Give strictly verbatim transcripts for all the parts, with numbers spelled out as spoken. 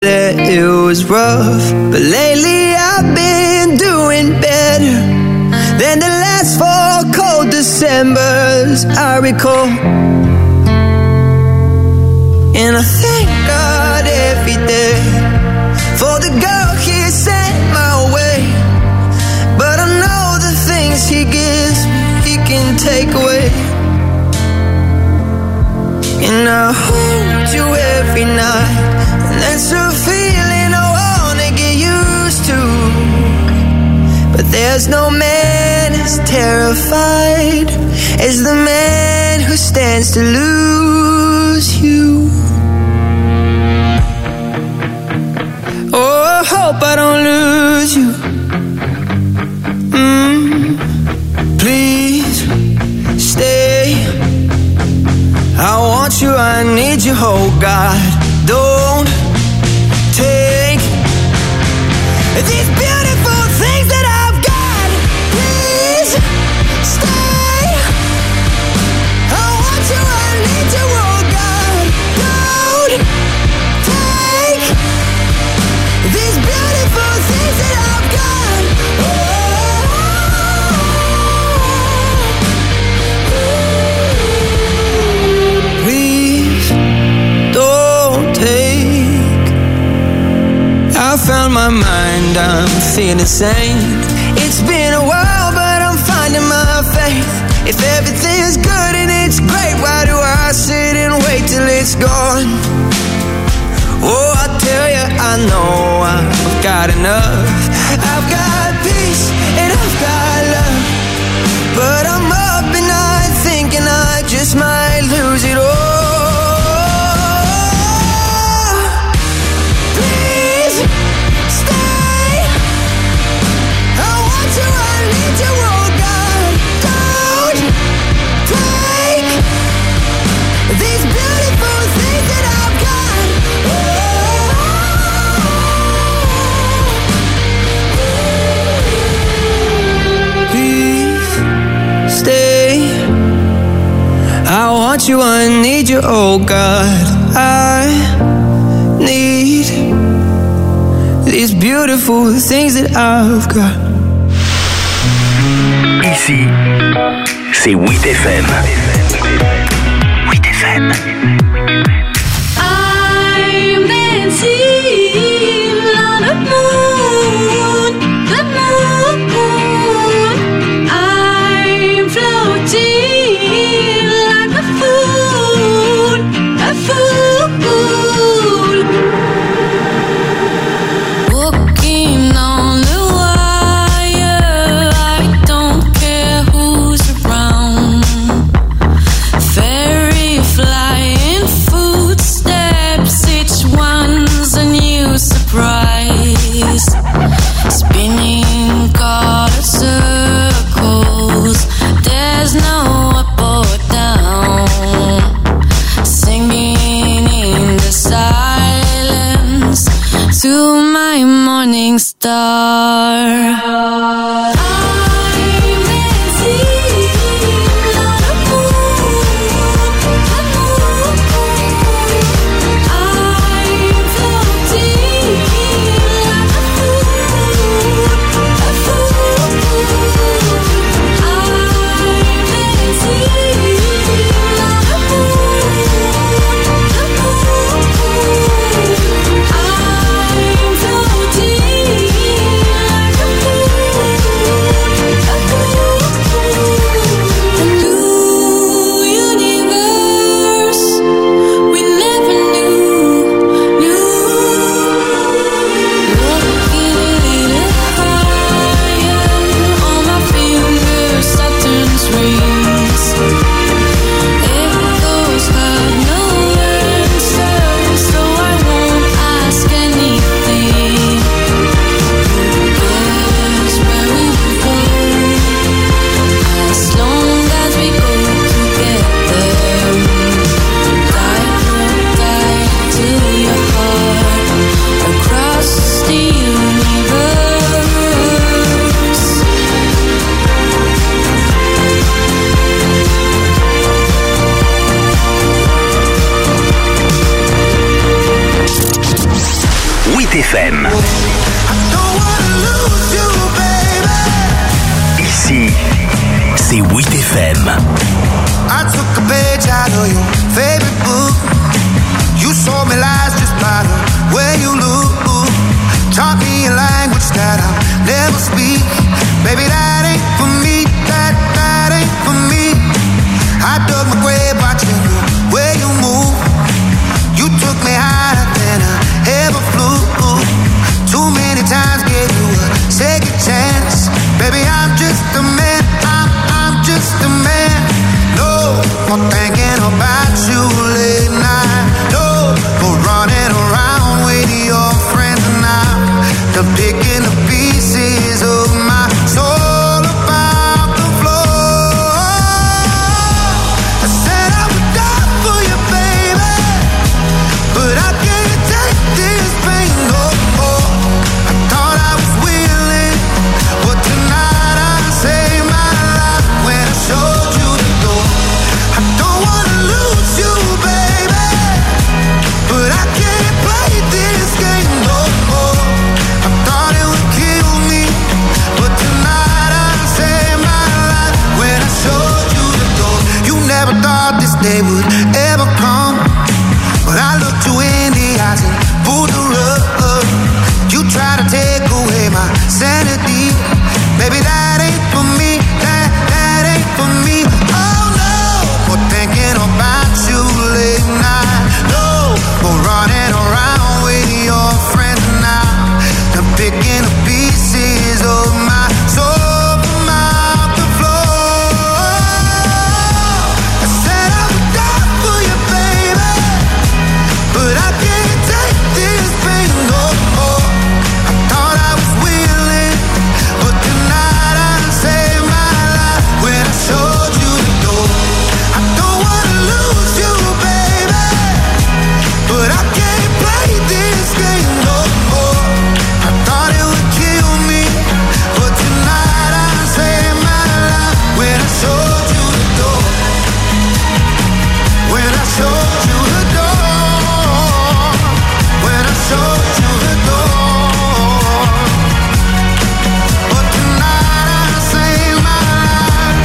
that it was rough, but lately I've been doing better than the last four cold Decembers I recall. And I thank God every day for the girl He sent my way. But I know the things He gives me, He can take away. And I hold you every night, and that's a feeling I wanna get used to. But there's no man as terrified as the man who stands to lose you. Oh, I hope I don't lose you. Mm, please stay. I want you, I need you, oh God. Don't take these beautiful things that I've got. Please stay. I want you, I need you, oh God. Don't take these beautiful things that I've got. Oh, please don't take. I found my mind, I'm feeling sane. It's been a while, but I'm finding my faith. If everything's good and it's great, why do I sit and wait till it's gone? Oh, I tell you, I know I've got enough. I've got peace and I've got love, but I'm up at night thinking I just might lose it all. Please stay. I want you, I need you, oh God. Don't take these beautiful things that I've got. Please stay. I want you, I need you, oh God. I need these beautiful things that I've got. Ici, c'est huit F M. huit F M. I'm dancing on the moon, the moon. I'm floating like a fool, a fool. Walking on the wire, I don't care who's around. Fairy flying footsteps, each one's a new surprise. Spinning color circles, there's no up or down. Singing in the silence to my morning star. I'm dancing on the moon, the moon. I'm floating like a fool, a fool. I'm dancing on the moon, the moon. I'm floating like a fool. huit F M. Ici, c'est huit F M. I took a page out of your favorite book. You saw me lies just by the way you look. Taught me a language that I'll never speak. Baby, that ain't for me, that, that ain't for me. I dug my grave watching the way you move. You took me higher than I ever flew. Too many times gave you a second chance. Baby, I'm just a man, I'm, I'm just a man. No more thinking about you late night. No more running around with your friends now. The picking the pieces of my soul about the floor. I said I would die for you, baby, but I can't take this pain no more. I thought I was willing, but tonight I saved my life when I showed you the door. I don't wanna lose you, baby, but I can't play this game no more. I thought it would kill me, but tonight I saved my life when I showed you the door. You never thought this day would ever come, but I looked you in the eyes and pulled the rug. You try to take away my sanity. Baby, that ain't for me, that, that ain't for me. Oh no, more thinking about you late night. No, more running around with your friends now. I'm picking the pieces of my soul from out the floor. I said I would die for you, baby, but I can't take this pain no more. I thought I was willing, but tonight I saved my life when I showed you the door. I don't wanna lose you, baby, but I can't play this game no more. I thought it would kill me, but tonight I saved my life when I showed you the door. When I showed you the door. When I showed you the door. But tonight I saved my life.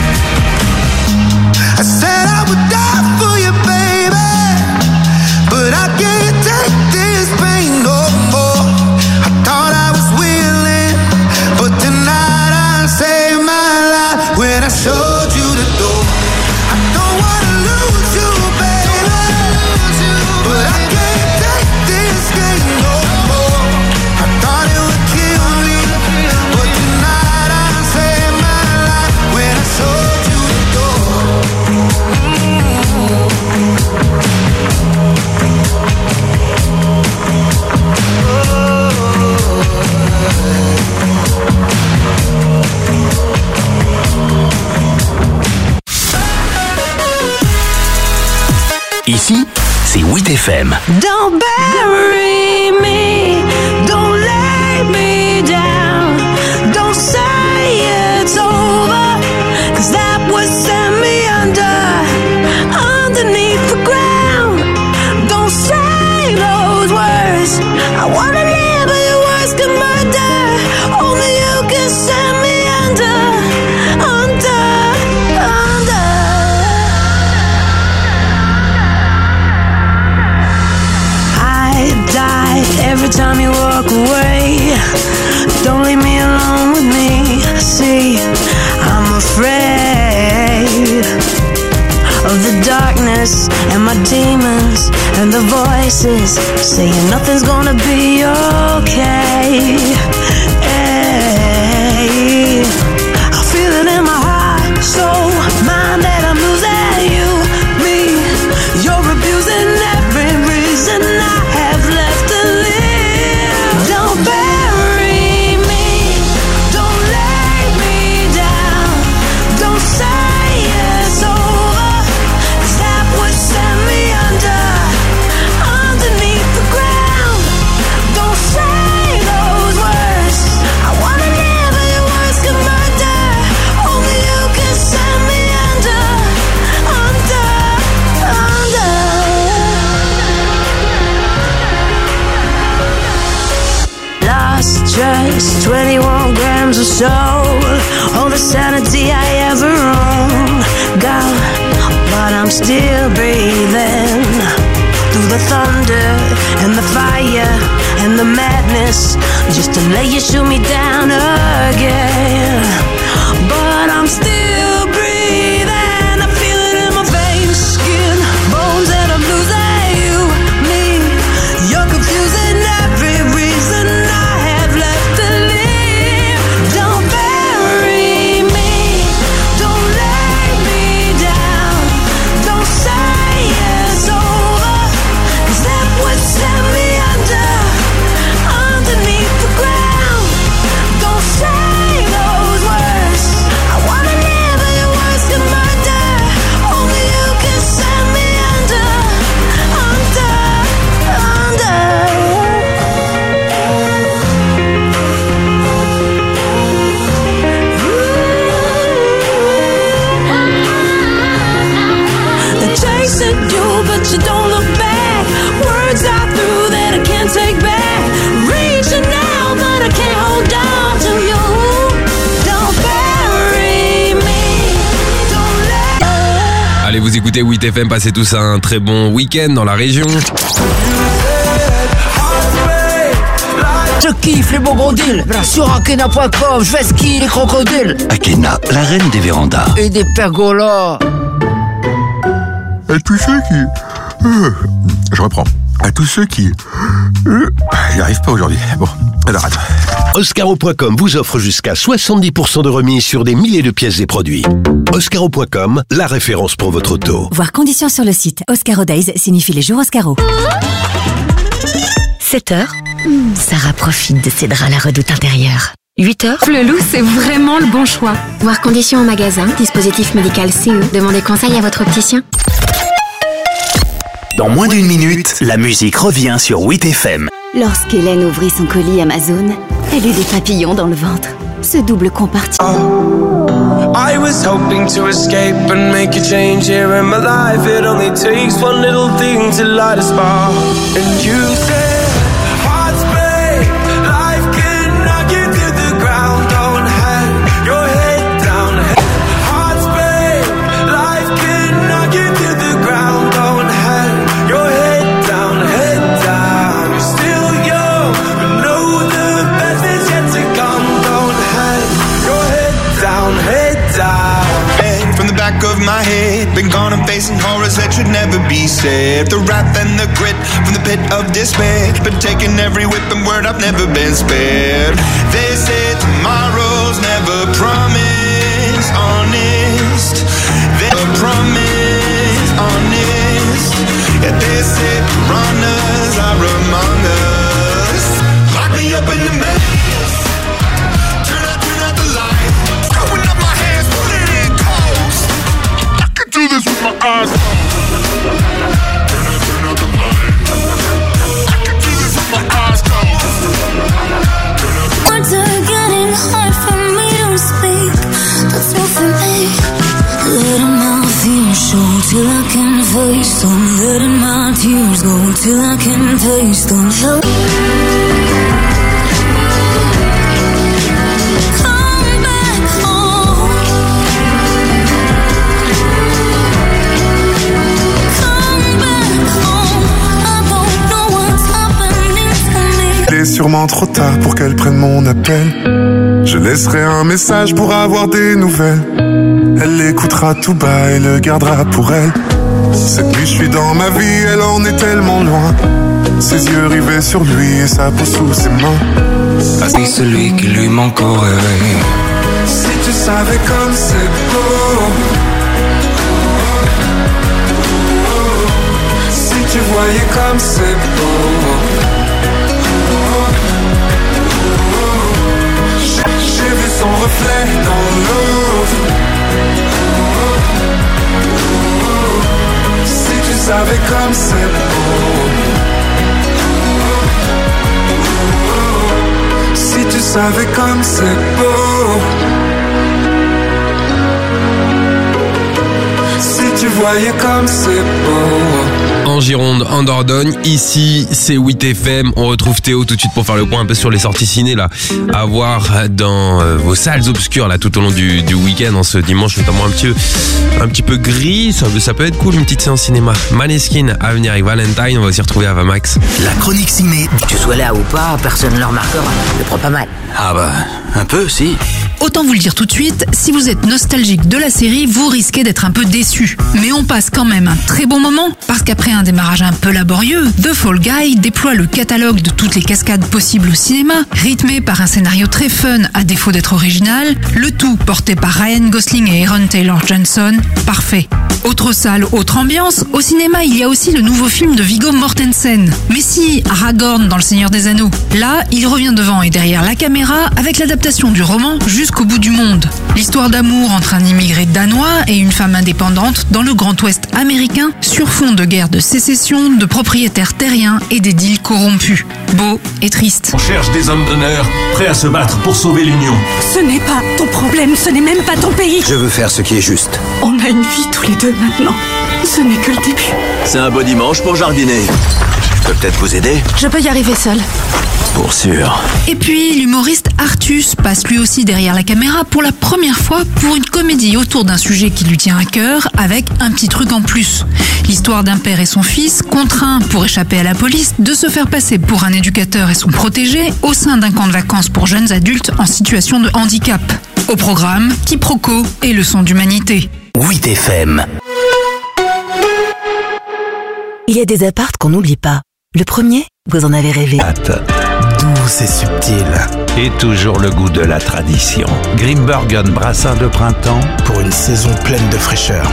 I said I would die for you, baby, but I can't take this pain no more. I thought I was willing, but tonight I saved my life when I showed you the door. I don't wanna lose you, baby, but I can't take this game no more. I thought it would kill me, but tonight I saved my life when I showed you the door. Ici, c'est huit F M. Don't bury me, don't lay me down, don't say it's over, cause that would send me under, underneath the ground. Don't say those words, I wanna live but your words can murder, only you can send me under, under, under. I die every time you walk away. Don't leave me alone with me. See, I'm afraid of the darkness and my demons and the voices saying nothing's gonna be okay. Hey, I feel it in my heart, soul, mind that I'm losing you, me. You're abusing every reason I have left to live. Don't bury me, don't lay me down, don't say it's over, 'cause that would send me under, underneath the ground. Don't say those words, ice, twenty-one grams of soul, all the sanity I ever own. Gone, but I'm still breathing. Through the thunder and the fire and the madness, just to let you shoot me down again. But I'm still breathing. I feel it in my veins, skin, bones, and I'm losing you, me. You're confusing every reason I have left to live. Don't bury me, don't lay me down, don't say it's over, 'cause that would send me under, underneath the ground. Don't say those words, I wanna live in your worst of murder. Only you can send me under, under, under. They're chasing you, but you don't look back. Words are through that I can't take back. Reaching out, but I can't hold on to you. Don't bury me. Don't let. Allez, vous écoutez huit F M, passez tous un très bon week-end dans la région. Je kiffe les bons gros deals. Sur akena point com, je vais skier les crocodiles. Akena, la reine des vérandas. Et des pergolas. À tous ceux qui... Euh, je reprends. À tous ceux qui... Euh, J'y arrive pas aujourd'hui. Bon, alors attends. Oscaro point com vous offre jusqu'à soixante-dix pour cent de remise sur des milliers de pièces et produits. Oscaro point com, la référence pour votre auto. Voir conditions sur le site. Oscaro Days signifie les jours Oscaro. sept heures. Mmh, Sarah profite de ses draps à la redoute intérieure. huit heures. Le loup, c'est vraiment le bon choix. Voir conditions au magasin, dispositif médical C E. Demandez conseil à votre opticien. Dans moins d'une minute, la musique revient sur huit F M. Lorsqu'Hélène ouvrit son colis Amazon, elle eut des papillons dans le ventre. Ce double compartiment. I was hoping to escape and make a change here in my life. It only takes one little thing to light a spark. And you said, hearts break, life can knock you to the ground. Don't hang your head down. Hearts break, life can knock you to the ground. Don't hang your head down, head down. You're still young, but know the best is yet to come. Don't hang your head down, head down. From the back of my head, been gone and facing horrors that should never be said. The wrath and the grit from the pit of despair, been taking every whip and word, I've never been spared. They say tomorrow's never promised, honest. They promise, honest. Yeah, they say piranhas are among us. Lock me up in the maze. Turn out, turn out the light. Open up my hands, put it in cold. I can do this with my eyes closed. Turn out, turn out the light. I can do this with my eyes closed. Turn out, turn out. Words are getting hard for me to speak. That's not for me. Letting my fears show till I can face them. Letting my tears go till I can face them. Help. Come back home. Come back home. I don't know what's happening to me. Il est sûrement trop tard pour qu'elle prenne mon appel. Je laisserai un message pour avoir des nouvelles. Elle l'écoutera tout bas et le gardera pour elle. Cette nuit je suis dans ma vie, elle en est tellement loin. Ses yeux rivés sur lui et sa peau sous ses mains. C'est celui qui lui manque au réveil. Si tu savais comme c'est beau. Si tu voyais comme c'est beau. J'ai vu son reflet dans l'eau. Si tu savais comme c'est beau. Si tu savais comme c'est beau. Si tu voyais comme c'est beau. en Gironde, en Dordogne. Ici, c'est huit F M. On retrouve Théo tout de suite pour faire le point un peu sur les sorties ciné là, à voir dans euh, vos salles obscures là tout au long du, du week-end, en ce dimanche notamment un petit peu, un petit peu gris. Ça, ça peut être cool, une petite séance cinéma. Maneskin à venir avec Valentine. On va s'y retrouver à Vamax. La chronique ciné. Que tu sois là ou pas, personne ne le remarquera. Je le prends pas mal. Ah bah, un peu, si. Autant vous le dire tout de suite, si vous êtes nostalgique de la série, vous risquez d'être un peu déçu. Mais on passe quand même un très bon moment, parce qu'après un démarrage un peu laborieux, The Fall Guy déploie le catalogue de toutes les cascades possibles au cinéma, rythmé par un scénario très fun à défaut d'être original, le tout porté par Ryan Gosling et Aaron Taylor-Johnson. Parfait. Autre salle, autre ambiance, au cinéma il y a aussi le nouveau film de Viggo Mortensen. Mais si, Aragorn dans Le Seigneur des Anneaux. Là, il revient devant et derrière la caméra avec l'adaptation du roman Jusqu'au bout du monde. L'histoire d'amour entre un immigré danois et une femme indépendante dans le Grand Ouest américain sur fond de guerre de sécession, de propriétaires terriens et des deals corrompus. Beau et triste. On cherche des hommes d'honneur, prêts à se battre pour sauver l'Union. Ce n'est pas ton problème, ce n'est même pas ton pays. Je veux faire ce qui est juste. On a une vie tous les deux maintenant. Ce n'est que le début. C'est un beau dimanche pour jardiner. Je peux peut-être vous aider? Je peux y arriver seule. Pour sûr. Et puis, l'humoriste Artus passe lui aussi derrière la caméra pour la première fois pour une comédie autour d'un sujet qui lui tient à cœur, avec un petit truc en plus. L'histoire d'un père et son fils, contraints pour échapper à la police, de se faire passer pour un éducateur et son protégé au sein d'un camp de vacances pour jeunes adultes en situation de handicap. Au programme, quiproquo et leçons d'humanité. huit F M. Il y a des apparts qu'on n'oublie pas. Le premier, vous en avez rêvé. Douce et subtile. Et toujours le goût de la tradition. Grimbergen brassin de printemps pour une saison pleine de fraîcheur.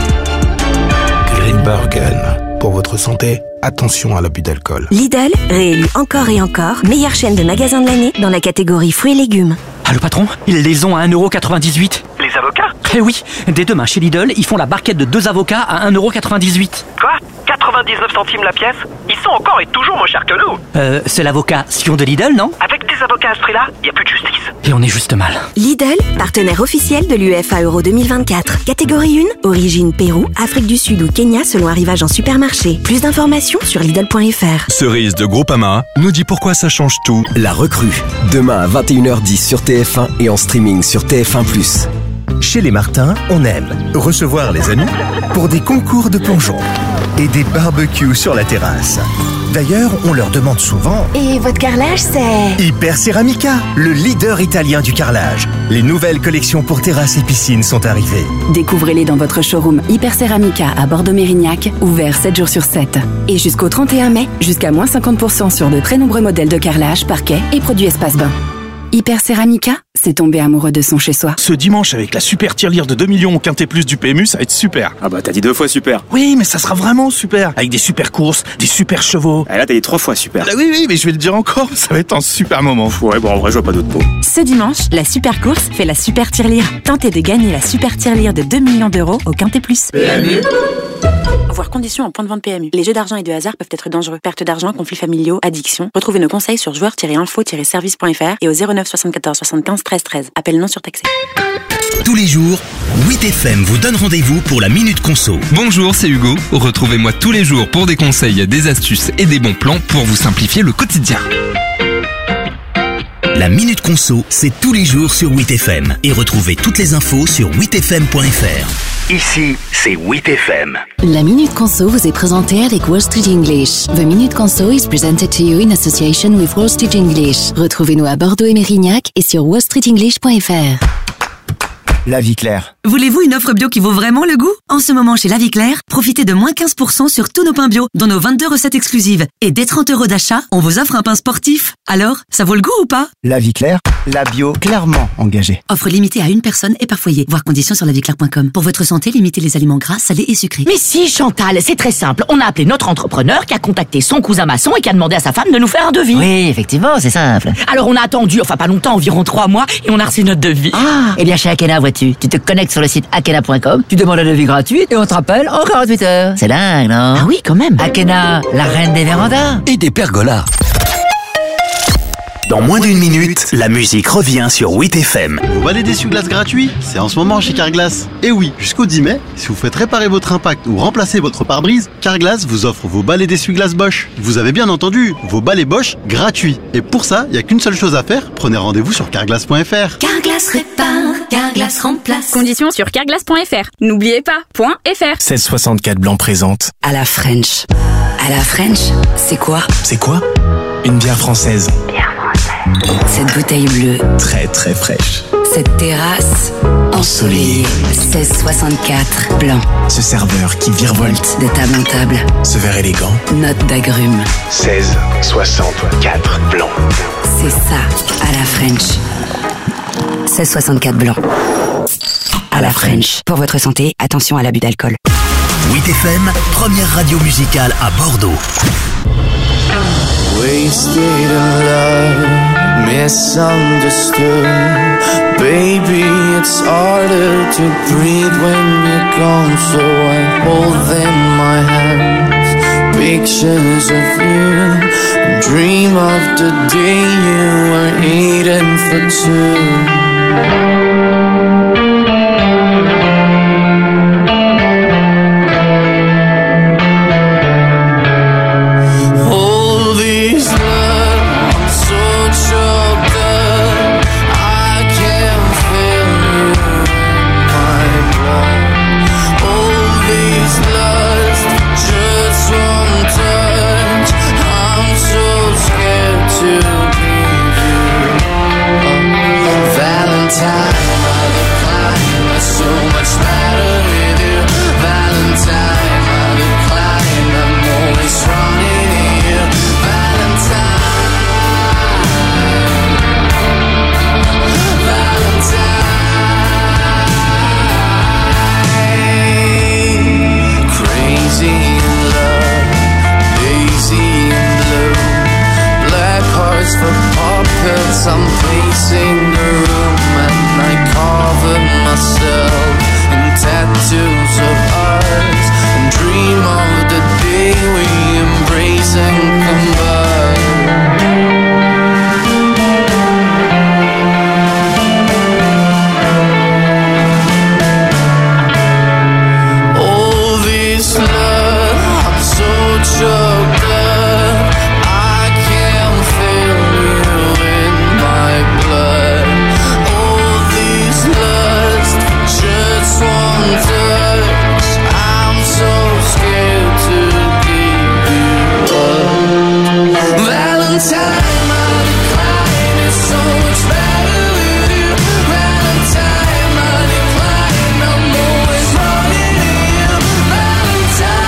Grimbergen. Pour votre santé, attention à l'abus d'alcool. Lidl, réélu encore et encore, meilleure chaîne de magasins de l'année dans la catégorie fruits et légumes. Ah, le patron, ils les ont à un euro quatre-vingt-dix-huit. Les avocats? Eh oui, dès demain chez Lidl, ils font la barquette de deux avocats à un euro quatre-vingt-dix-huit. Quoi? quatre-vingt-dix-neuf centimes la pièce? Ils sont encore et toujours moins chers que nous. Euh, c'est l'avocat Sion de Lidl, non? Avec des avocats à ce prix-là, y a plus de justice. Et on est juste mal. Lidl, partenaire officiel de l'UEFA Euro deux mille vingt-quatre. Catégorie un, origine Pérou, Afrique du Sud ou Kenya selon arrivage en supermarché. Plus d'informations sur Lidl point F R. Cerise de Groupama nous dit pourquoi ça change tout. La recrue, demain à vingt et une heures dix sur T F un et en streaming sur T F un plus. Chez les Martins, on aime recevoir les amis pour des concours de plongeon et des barbecues sur la terrasse. D'ailleurs, on leur demande souvent... Et votre carrelage, c'est... Hyper Ceramica, le leader italien du carrelage. Les nouvelles collections pour terrasses et piscines sont arrivées. Découvrez-les dans votre showroom Hyper Ceramica à Bordeaux-Mérignac, ouvert sept jours sur sept. Et jusqu'au trente et un mai, jusqu'à moins cinquante pour cent sur de très nombreux modèles de carrelage, parquet et produits espace-bain. Hyper Ceramica, c'est tomber amoureux de son chez-soi. Ce dimanche, avec la super tirelire de deux millions au Quintet Plus du P M U, ça va être super. Ah bah t'as dit deux fois super. Oui, mais ça sera vraiment super. Avec des super courses, des super chevaux. Ah là t'as dit trois fois super. Ah, oui, oui, mais je vais le dire encore, ça va être un super moment. Ouais, bon en vrai je vois pas d'autres mots. Ce dimanche, la super course fait la super tirelire. Tentez de gagner la super tirelire de deux millions d'euros au Quintet Plus. P M U. Voir conditions en point de vente P M U. Les jeux d'argent et de hasard peuvent être dangereux. Perte d'argent, conflits familiaux, addiction. Retrouvez nos conseils sur joueurs tiret info tiret service point F R et au zéro neuf soixante-quatorze soixante-quinze treize treize. Appel non surtaxé. Tous les jours, huit F M vous donne rendez-vous pour la Minute Conso. Bonjour, c'est Hugo. Retrouvez-moi tous les jours pour des conseils, des astuces et des bons plans pour vous simplifier le quotidien. La Minute Conso, c'est tous les jours sur huit F M. Et retrouvez toutes les infos sur huit F M point F R. Ici, c'est huit F M. La Minute Conso vous est présentée avec Wall Street English. The Minute Conso is presented to you in association with Wall Street English. Retrouvez-nous à Bordeaux et Mérignac et sur wall street english point F R. La vie claire. Voulez-vous une offre bio qui vaut vraiment le goût? En ce moment, chez La Vie Claire, profitez de moins quinze pour cent sur tous nos pains bio, dont nos vingt-deux recettes exclusives. Et dès trente euros d'achat, on vous offre un pain sportif. Alors, ça vaut le goût ou pas? La vie claire, la bio clairement engagée. Offre limitée à une personne et par foyer. Voir conditions sur la vie claire point com. Pour votre santé, limitez les aliments gras, salés et sucrés. Mais si, Chantal, c'est très simple. On a appelé notre entrepreneur qui a contacté son cousin maçon et qui a demandé à sa femme de nous faire un devis. Oui, effectivement, c'est simple. Alors on a attendu, enfin pas longtemps, environ trois mois, et on a reçu notre devis. Ah. Eh bien chez Akena, vois-tu, tu te connectes sur le site akena point com, tu demandes un devis gratuit et on te rappelle en quarante-huit heures. C'est dingue, non? Ah oui, quand même. Akena, la reine des vérandas. Et des pergolas. Dans moins d'une minute, la musique revient sur huit F M. Vous balai d'essuie-glace gratuit? C'est en ce moment chez Carglass. Et oui, jusqu'au dix mai, si vous faites réparer votre impact ou remplacer votre pare-brise, Carglass vous offre vos balais d'essuie-glace Bosch. Vous avez bien entendu, vos balais Bosch gratuits. Et pour ça, il n'y a qu'une seule chose à faire, prenez rendez-vous sur carglass point f r. Carglass répare, Carglass remplace. Conditions sur carglass point f r. N'oubliez pas, .fr. seize soixante-quatre blanc présente. À la French. À la French, c'est quoi? C'est quoi? Une bière française. Bière française. Cette bouteille bleue. Très très fraîche. Cette terrasse ensoleillée. seize soixante-quatre blanc. Ce serveur qui virevolte de table en table. Ce verre élégant. Note d'agrumes. seize soixante-quatre blanc. C'est ça, à la French. seize soixante-quatre blanc. À la French. Pour votre santé, attention à l'abus d'alcool. huit F M, première radio musicale à Bordeaux. Wasted in love, misunderstood. Baby, it's harder to breathe when you're gone. So I hold in my hands pictures of you and dream of the day you were eating for two. I'm pacing the room and I cover myself in tattoos of ours and dream of the day we embrace and combine. All this love, I'm so choked up, I can't feel you in my blood. All this lust, just one touch, I'm so scared to give you up. Valentine, my decline is so much better with you. Valentine, my decline, I'm always running to you. Valentine,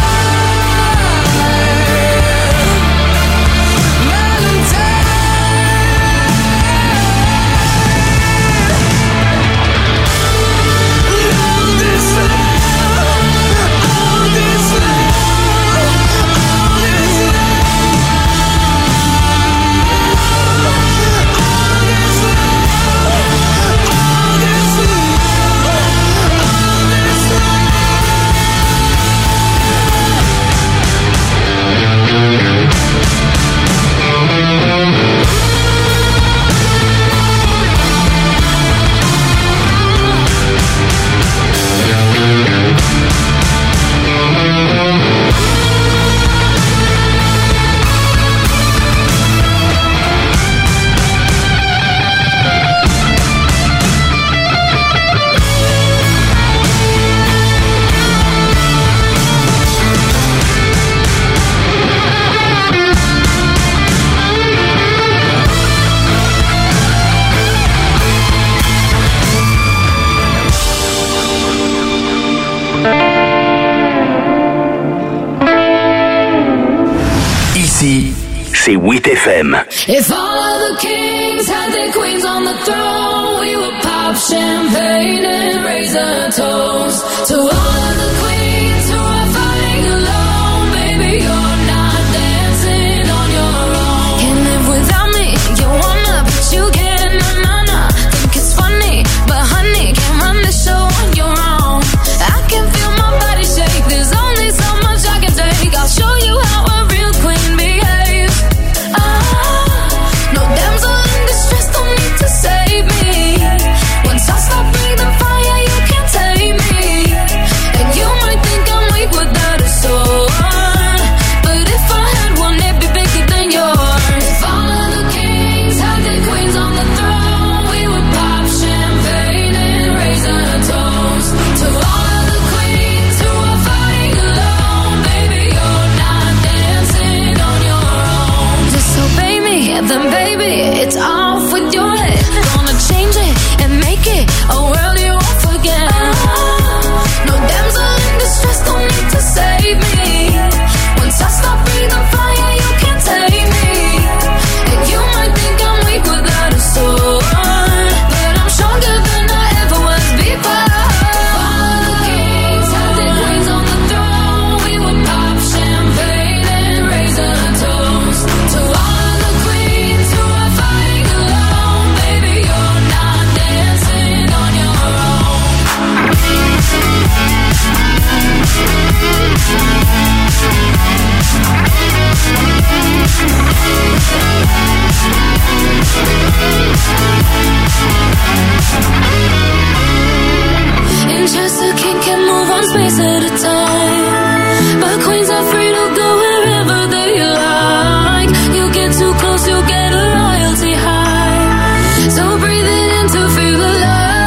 Ici, c'est huit F M. If all of the kings had their queens on the throne, we would pop champagne and raise a toast to all of the queens who are fighting alone. Baby, you're not dancing on your own. Can't live without me, you wanna, but you can't. Nah, nah, nah. Think it's funny, but honey, can't run the show on your own. I can feel my body shake. There's only so much I can take. I'll show you how a real queen behaves. Ah, no damsel in baby, it's off with your head. Gonna change it and make it a world you won't forget. No damsel in distress, don't need to save me. Once I stop breathing fire, you can't take me. And you might think I'm weak without a soul, but I'm stronger than I ever was before. All the kings had their queens on the throne. We would pop champagne and raise a toast to all the queens who are fighting alone. Baby, you're not dancing on your own. In Chester, king can move one space at a time, but queens are free to go wherever they like. You get too close, you'll get a royalty high. So breathe it in to feel alive.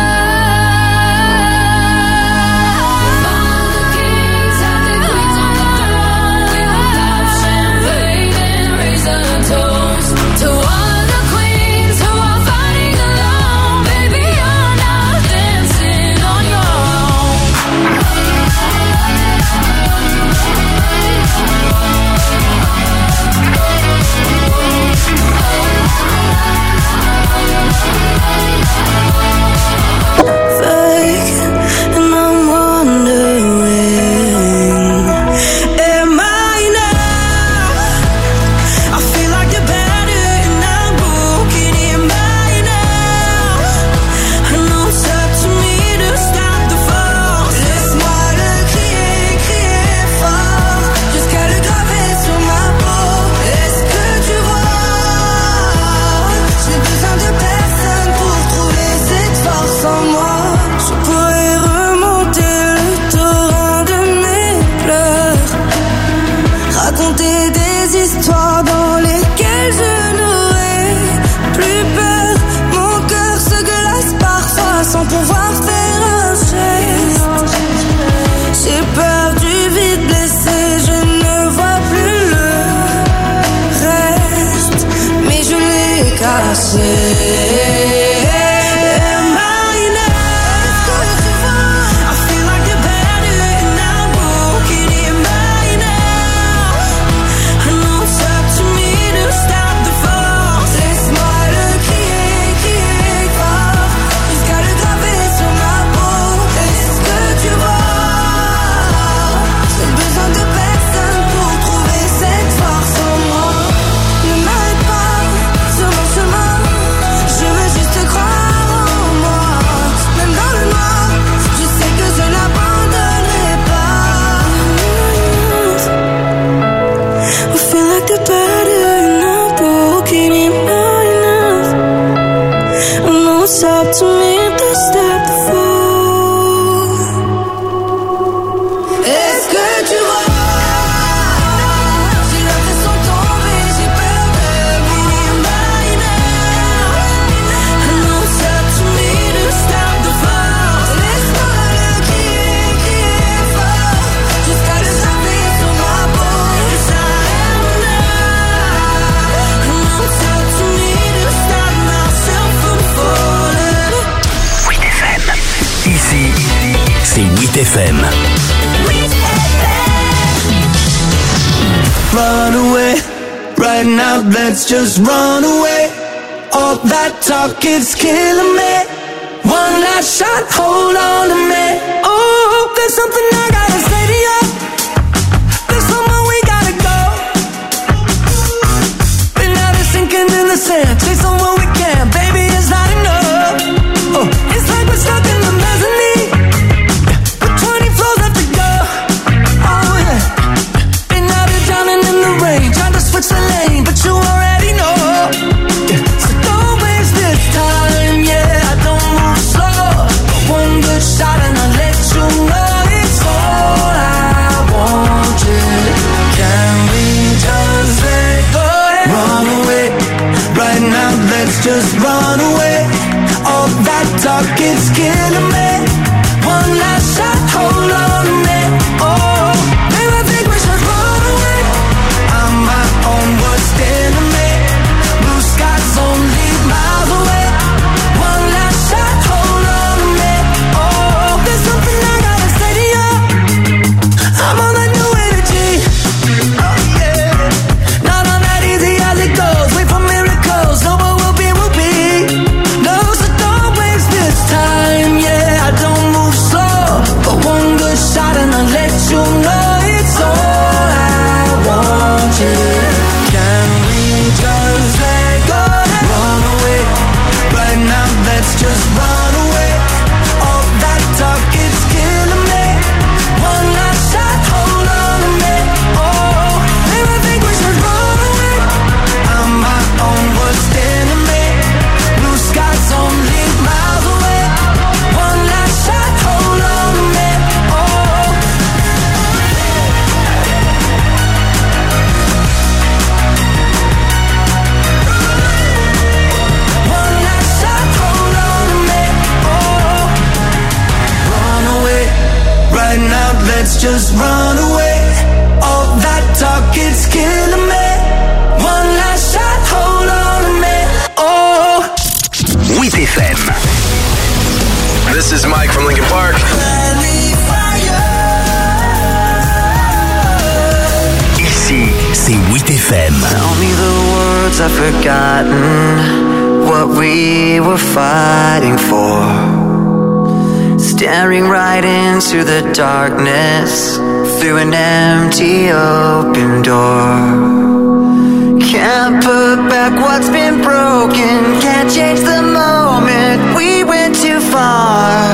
All the kings have their queens on the throne. We will pop champagne and raise a toast to all the queens who are fighting alone. Baby, you're not dancing on your own. Fake, and I'm wondering, am I now? I feel like the better and I'm broken. Am I now? I know it's up to me to stop the fall. Laisse-moi le crier, crier fort, jusqu'à le graver sur ma peau. Est-ce que tu vois? J'ai besoin de personne pour trouver cette force en moi. Je pourrais remonter le torrent de mes pleurs, raconter des histoires dans lesquelles je n'aurai plus peur. Mon cœur se glace parfois sans pouvoir faire un geste. J'ai peur du vide blessé, je ne vois plus le reste, mais je l'ai caché. Am I now? I feel like the better and I'm broken. Am I now? I know it's up to me to stop the fall. Laisse-moi le crier, crier fort, jusqu'à le graver sur ma peau. Est-ce que tu vois? J'ai besoin de personne pour trouver cette force en moi. Ne m'arrête pas sur mon chemin, je veux juste croire en moi. Même dans le noir, je sais que je n'abandonnerai pas. I feel like the better and I'm broken. Am I enough? I know it's up to me to stop the fall. Est-ce que tu vois? J'ai l'impression de tomber, j'ai peur de m'y now. I know it's up to me to stop the fall. Laisse-moi le crier, crier fort, jusqu'à le graver sur ma peau. Yes, I am now. I know it's up to me to stop myself from falling. huit F M. Ici, c'est huit F M. Run away, right now let's just run away. All that talk is killing me. One last shot, hold on to me. Oh, there's something I gotta say to you. There's somewhere we gotta go. Been out here sinking in the sand, chase somewhere we can. Baby, it's not enough. Oh, it's like we're stuck in the mezzanine, with twenty floors left to go. Oh yeah. Been out here drowning in the rain, trying to switch the lane, but you already know. Yeah. So don't waste this time, yeah. I don't move slow, but one good shot and I'll let you know it's all I want. Yeah. Can we just let go? Run away, right now let's just run away. All that talk is killing me. One last shot, hold on to me. Oh, maybe I think we should run away. I'm my own worst enemy. Blue skies let's just run away. All that talk, it's killing me. One last shot, hold on a minute. Oh, huit F M. This is Mike from Linkin Park. Ici, c'est huit F M. Tell me the words I've forgotten, what we were fighting for. Staring right into the darkness, through an empty open door. Can't put back what's been broken, can't change the moment we went too far.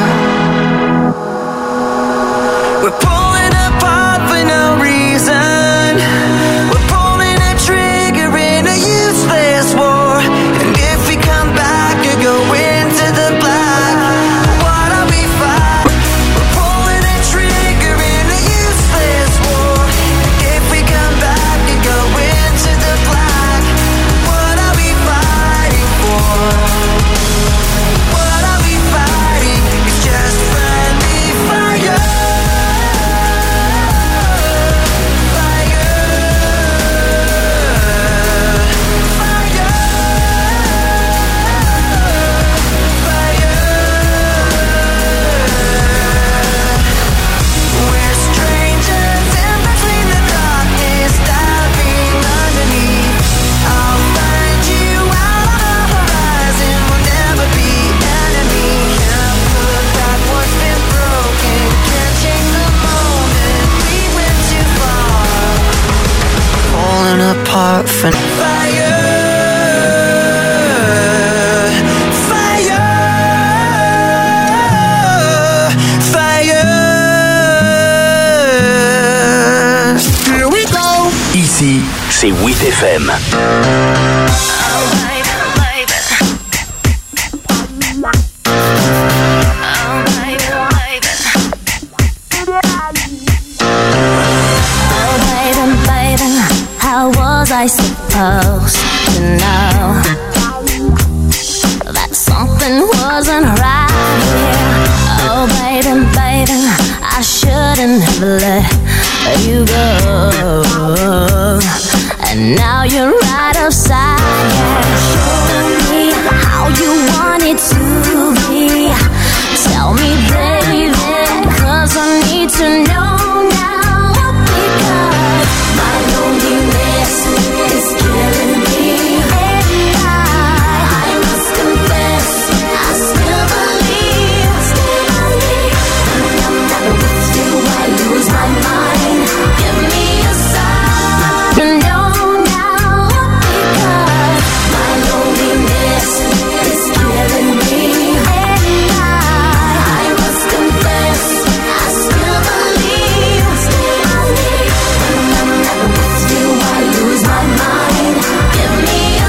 We're pulling apart for no reason. We're pulling a trigger in a useless war. And if we come back and go into the black, what are we fighting? We're pulling a trigger in a useless war. And if we come back and go into the black, what are we fighting for? What are we fighting? It's just friendly fire. We're strangers in between the darkness, diving underneath. I'll find you out on the horizon. We'll never be enemy. Can't put back what's been broken. Can't change the moment we went too far. Falling apart for fire. Here we go. Ici, c'est huit F M. Oh, baby, baby, how was I supposed to know that something wasn't right here? Oh, baby, baby, I shouldn't have let you go. And now you're right upside down. Show me how you want it to be. Tell me, baby, 'cause I need to know now. Because my loneliness is killing me. And I, I must confess, I still believe, still believe. When I'm not with you, I lose my mind. Give me a sign to know now. Because my loneliness is killing me. And I, I must confess, I still believe, still believe. When I'm not with you, I lose my mind. Give me a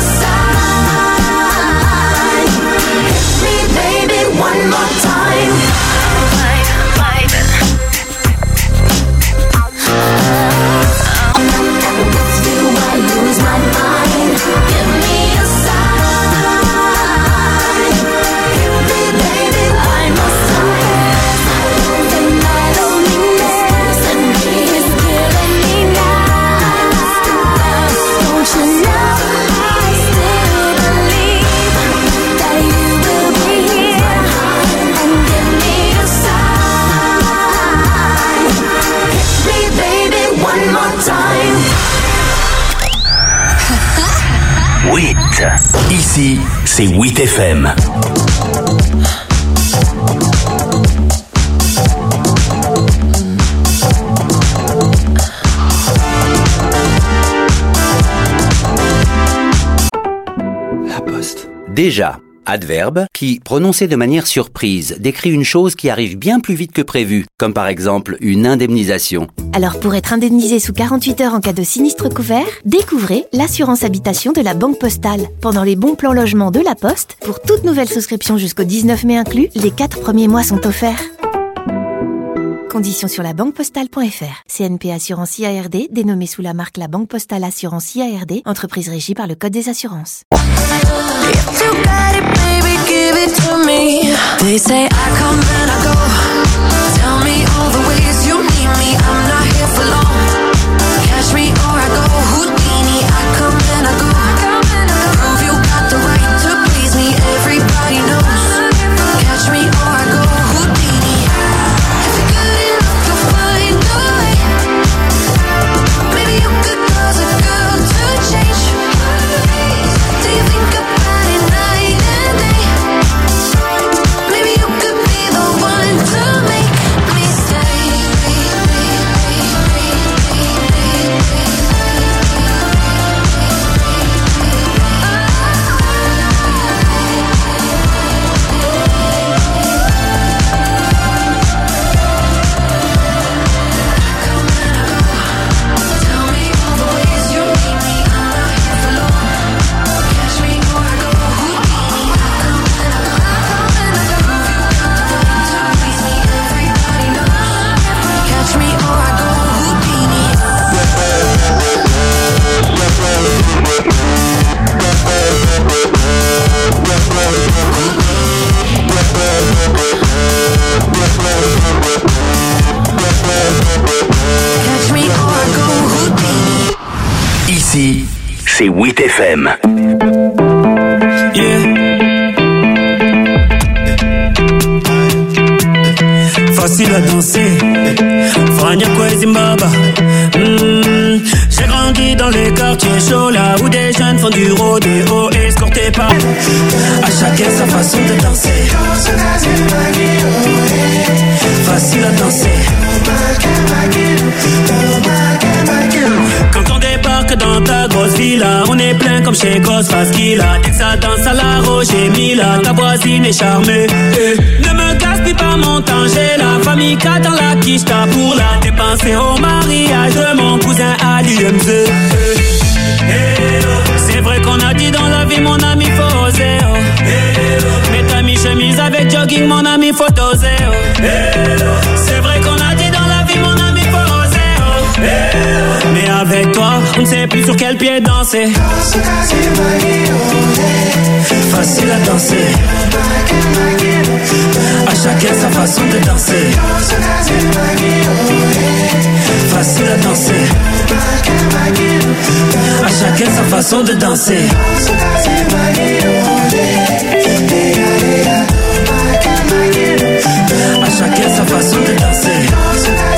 sign. Hit me, baby, one more time. I'm not with you, I lose my mind. Give me a sign. Hit me, baby, one more time. And my loneliness and me is killing me now. Don't you know I still believe that you will be here and give me a sign. Hit me, baby, one more time. huit. Ici, c'est huit F M. La Poste. Déjà, adverbe qui, prononcé de manière surprise, décrit une chose qui arrive bien plus vite que prévu, comme par exemple une indemnisation. Alors pour être indemnisé sous quarante-huit heures en cas de sinistre couvert, découvrez l'assurance habitation de la Banque Postale. Pendant les bons plans logement de la Poste, pour toute nouvelle souscription jusqu'au dix-neuf mai inclus, les quatre premiers mois sont offerts. Conditions sur la banque postale point f r. C N P Assurance I A R D, dénommée sous la marque La Banque Postale Assurance I A R D, entreprise régie par le Code des assurances. If you got it, baby, give it to me. They say I come and I go. Tell me all the ways you need me. c'est huit F M. Yeah. Facile à danser, Fania Zimbabwe. Mmh. J'ai grandi dans les quartiers chauds, là où des jeunes font du rodéo, escortés par. À chacun sa façon de danser. Facile à danser. Quand on débarque dans ta grosse villa, on est plein comme chez Ghostface Killah. Dès que ça danse à la Roger Mila, ta voisine est charmée. Eh, ne me gaspille pas mon temps, j'ai la famille qui dans la quicheta pour la dépenser au mariage de mon cousin Ali M Z. Eh, eh, c'est vrai qu'on a dit dans la vie, mon ami, faut oser. Oh. Eh, mais ta mi-chemise avec jogging, mon ami, faut oser. Oh. Eh, c'est vrai qu'on a dit dans la vie, mon ami, faut oser. Oh. Eh, mais avec toi, on ne sait plus sur quel pied danser. Facile à danser. À chacun sa façon de danser. Facile à danser. À chacun sa façon de danser.